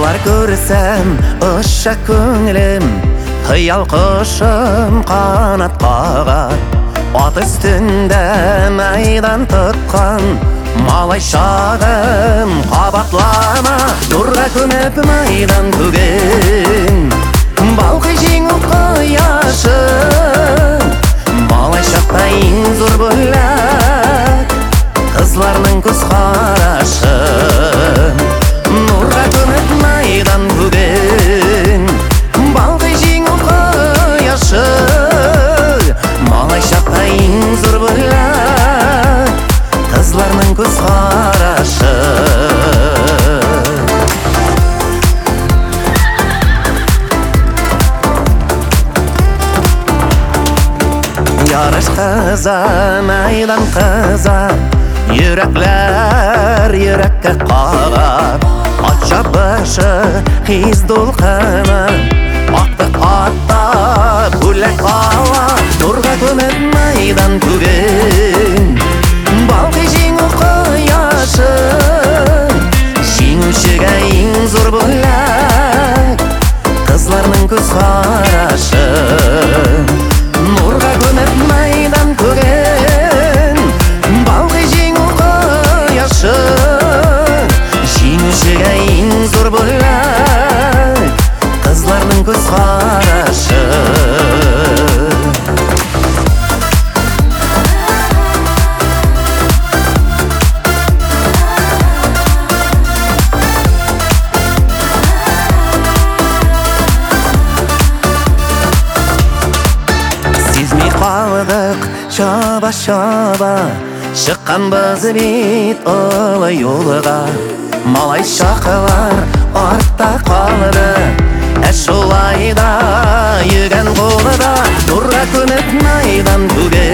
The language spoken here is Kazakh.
Қызлар көрсем ұша көңілім, қиял құшым қанат қағар. Ат үстінде майдан тұтқан малай шағым қабатлана. Нұрға көміп майдан көген балқи жеңіл құяшы. Малай шақта ең зор бөлек қызларның көз қарашы. Нұрға көміп майдан көген балқи жеңіл құяшы. Малай шақта ең зор бөлек қызларның көз қарашы. Ярыш қыза, майдан қыза, yürekler yürekке қағар. Ат шапышы қиз дулқыны, ақты атта бөлек ала. Нұрға көміп майдан көген балқи жеңіл құяшы. Жеңушіге ең зор бөлек қызларның көз қарашы. Нұрға көміп майдан көген балқи жеңіл құяшы. Жеңушіге ең зор бөлек қызларның көз қарашы. Қалдық шаба-шаба, шыққанбыз бет ұлы юлға. Малай шақылар артта қалды, әш олайда үйген қолыда. Нұрға көміп майдан көген